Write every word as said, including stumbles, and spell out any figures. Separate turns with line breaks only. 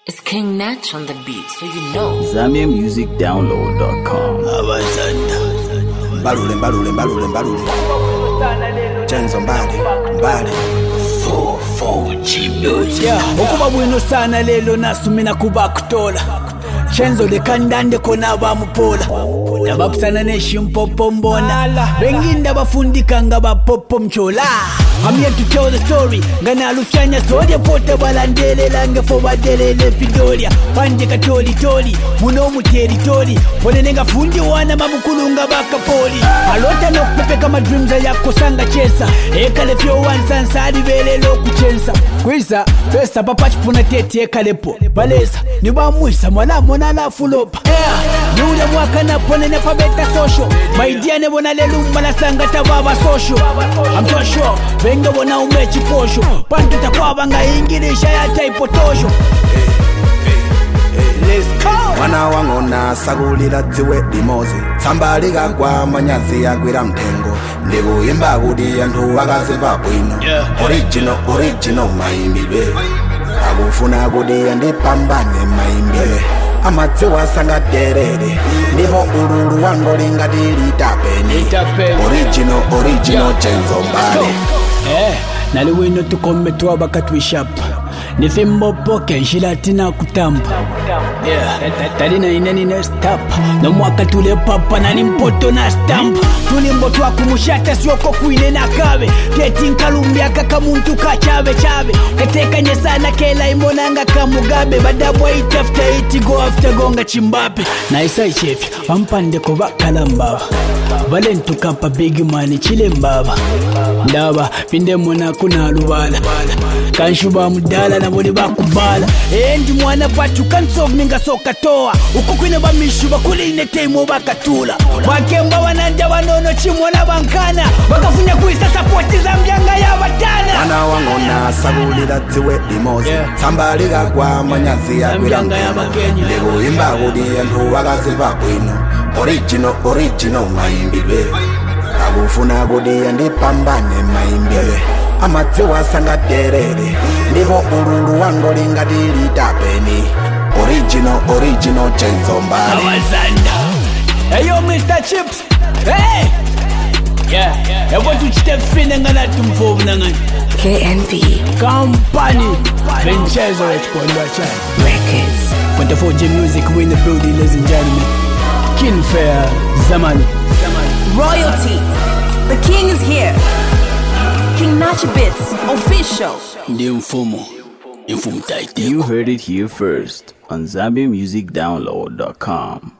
It's King Natch on the beat, so you know.
Zambia Music Download dot com.
Abazanda Mbalule mbalule mbalule mbalule Jenzo mbali mbali four four G Music.
Yeah, okuba bwino sana lelo nasumina kuba kutola Chenzo de kandande kona bamupola Nabapusana neshimpopo mbona Benginda bafundika nga bapopo mchola I'm here to tell the story Ngana lufyanya sodia pote balandele lange fo badelele fidolia Panje katoli toli Muno muteri toli Pone nenga fundi wana mamukulunga baka poli Alota no pepe kama dreams yako sanga chesa Eka lefyo wansansa alivele lo kuchensa Kwisa pesa papachi puna tete eka lepo Balesa niba mwisa mwala mwana la fulopa Yeah, niule mwaka na pone nefa beta social Maidia nebona lelumba la sanga tababa social I'm so sure Benga wana umechi posho Pantu takwaba nga ingilisha ya taipotosho Let's go!
Mwana wangu na sagulira tiwe limozi Sambaliga kwa manyazi ya gwira mtengo Ndigu imba gudi ya ntu wakaziva bwino yeah. Original, original maimbibe Agufuna gudi ya ndipambane maimbibe Amatiwa sanga terere Niho ururu wango linga dilitapeni Original, original Chenzo mbali
Eh, nali wino tukome tuwa bakatwishapa Nifimbo poke njilatina kutamba Yeah, talina ineni na stop No mwaka tule papa na nimpoto na stamp Tulimbo tuwa kumushata sioko kuine na kawe Keti nkalumbia kaka muntu kachabe chabe Kateka nyesana kela imonanga kamugabe Badabwa iti after iti go after gonga chimbape Na isa ichefya wampande ko bakala mbaba Valentu kapa big money chile mbaba Ndaba pinde mwana kuna lubala Kanshuba mudala na boli bakubala Endi mwana patu kansov minga soka toa Ukukwine bamishu bakuline teimo bakatula Wakemba wananja wanono chimwana bankana Wakafunya kuisa sapoti za mjanga ya watana
Mwana wangu na sagulira tiwe limozi yeah. Sambaliga kwa manyazi ya gwira mtengo Ndigu imba gudi ya ntu wakaziva bwino Original, original maimbibe Agufuna gudi ya ndipambane maimbibe Amatiwa sanga terere Niho ururu wango linga dilitapeni Original, original Chenzo mbali
Abazanda Hey yo Mister Chips Hey Yeah Evo tuchite fine ngana tumfovu nangani
K N B
Company Vincenzo Expondo Chan
Records
twenty-four G Music win the building, ladies and gentlemen King Fair Zaman
Royalty The king is here King Natch Bits official
Ndi mfumo Mfumo tight.
You heard it here first on Zambia Music Download dot com.